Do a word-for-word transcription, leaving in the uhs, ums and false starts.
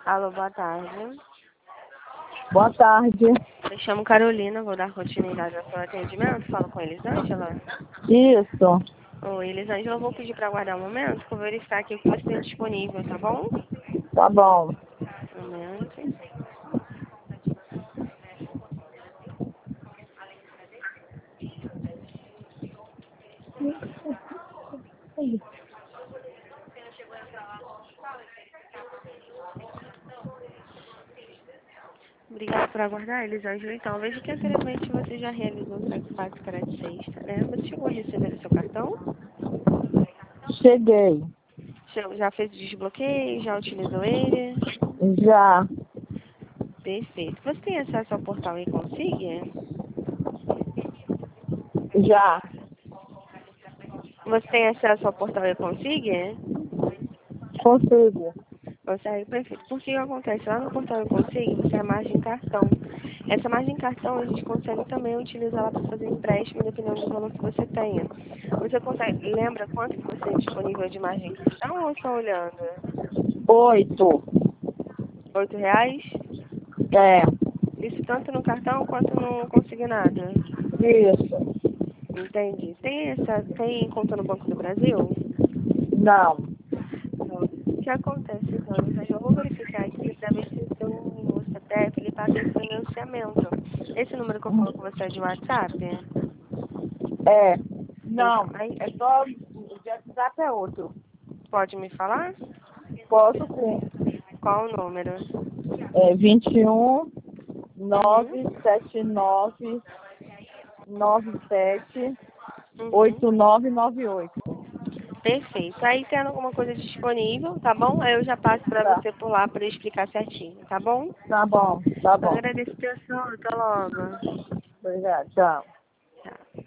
Alô, boa tarde. Boa tarde. Me chamo Carolina, vou dar continuidade ao seu atendimento. Falo com Elisângela. Isso. Oi, Elisângela, eu vou pedir para aguardar um momento, que eu vou verificar aqui o que você tem disponível, tá bom? Tá bom. Um momento. Obrigada por aguardar, Elisângela. Então, vejo que anteriormente você já realizou o sacrifício para de sexta, né? Você chegou a receber o seu cartão? Cheguei. Che- Já fez o desbloqueio? Já utilizou ele? Já. Perfeito. Você tem acesso ao portal e-Consigue? Já. Você tem acesso ao portal e-Consigue? Consigo. Consegue, perfeito. Porque o que acontece? Lá no portal eu consigo, você é margem cartão. Essa margem cartão a gente consegue também utilizar lá para fazer empréstimo, dependendo do valor que você tenha. Você consegue, lembra quanto que você tem disponível de margem cartão ou só olhando? Oito. Oito reais? É. Isso tanto no cartão quanto no consignado. Isso. Entendi. Tem essa, tem conta no Banco do Brasil? Não. Não. O que acontece, então? Eu já vou verificar aqui para ver se o seu C P F ele está em financiamento. Esse número que eu falo com você é de WhatsApp? É. Então, Não. aí, É só. O de WhatsApp é outro. pode me falar? Posso sim. Qual o número? É vinte e um, Uhum. nove sete nove, nove sete, Uhum. oito nove nove oito. Perfeito. Aí tendo alguma coisa disponível, tá bom? Aí eu já passo para Tá. você por lá para explicar certinho, tá bom? Tá bom. Tá Eu bom. agradeço a atenção. Até logo. Obrigada. Tchau. Tchau.